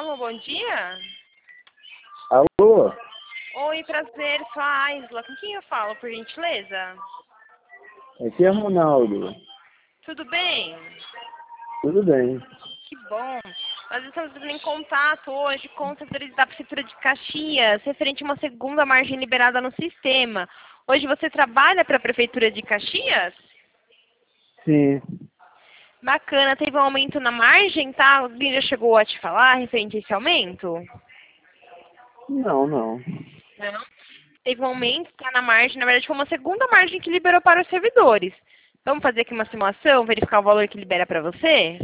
Alô, bom dia. Alô? Oi, prazer, sou a Aisla. Com quem eu falo, por gentileza? Aqui é Ronaldo. Tudo bem? Tudo bem. Que bom. Nós estamos entrando em contato hoje com os servidores da Prefeitura de Caxias, referente a uma segunda margem liberada no sistema. Hoje você trabalha para a Prefeitura de Caxias? Sim. Bacana, teve um aumento na margem, tá? Alguém já chegou a te falar referente a esse aumento? Não. Não. Teve um aumento, tá na margem, na verdade foi uma segunda margem que liberou para os servidores. Vamos fazer aqui uma simulação, verificar o valor que libera para você?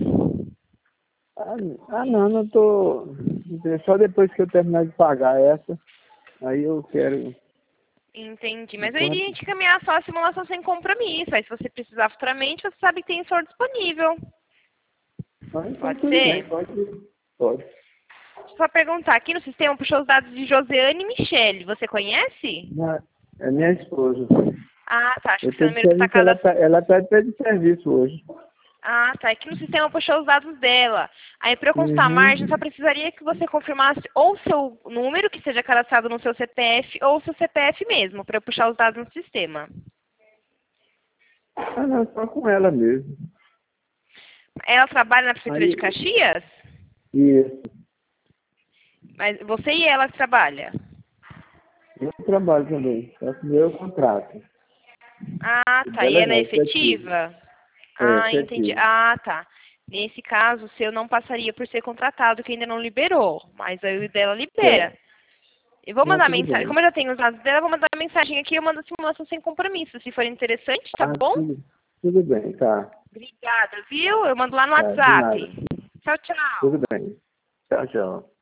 Não tô... Só depois que eu terminar de pagar essa, aí eu quero... Entendi, mas eu Enquanto... iria te encaminhar só a simulação sem compromisso. Aí se você precisar futuramente, você sabe que tem soro disponível. Mas então Pode tudo bem, ser? pode. Só perguntar, aqui no sistema puxou os dados de Josiane e Michele. Você conhece? É minha esposa. Ah, tá. Acho Eu que tô seu de número está serviço, cada... ela tá de serviço hoje. Ah, tá. Aqui no sistema puxou os dados dela. Aí, para eu consultar a margem, só Uhum. precisaria que você confirmasse ou seu número, que seja cadastrado no seu CPF, ou o seu CPF mesmo, para eu puxar os dados no sistema. Não, só com ela mesmo. Ela trabalha na Prefeitura de Aí, Caxias? isso. Mas você e ela que trabalha? Eu trabalho também, só que meu contrato. Ah, O tá. E dela ela não, é efetivo. efetiva? É, Ah, entendi. efetivo. Ah, tá. Nesse caso, o seu não passaria por ser contratado, que ainda não liberou. Mas aí o dela libera. É. Eu vou Não, mandar tudo mensagem. bem. Como eu já tenho os dados dela, eu vou mandar mensagem aqui e eu mando a simulação sem compromisso. Se for interessante, tá bom? Tudo bem, tá. Obrigada, viu? Eu mando lá no Tá, de nada. WhatsApp. Tchau, tchau. Tudo bem. Tchau, tchau.